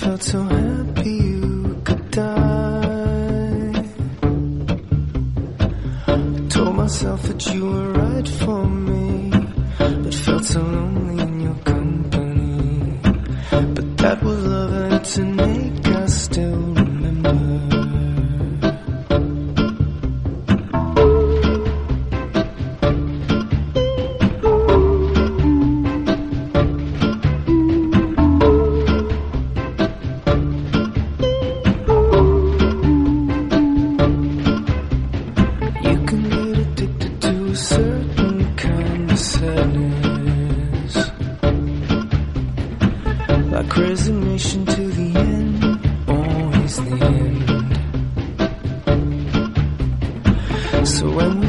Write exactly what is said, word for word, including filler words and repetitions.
felt so happy you could die. I told myself that you were right for me, but felt so lonely in your company. But that was love, and it's an ache I still remember. Like resignation to the end, always the end. So when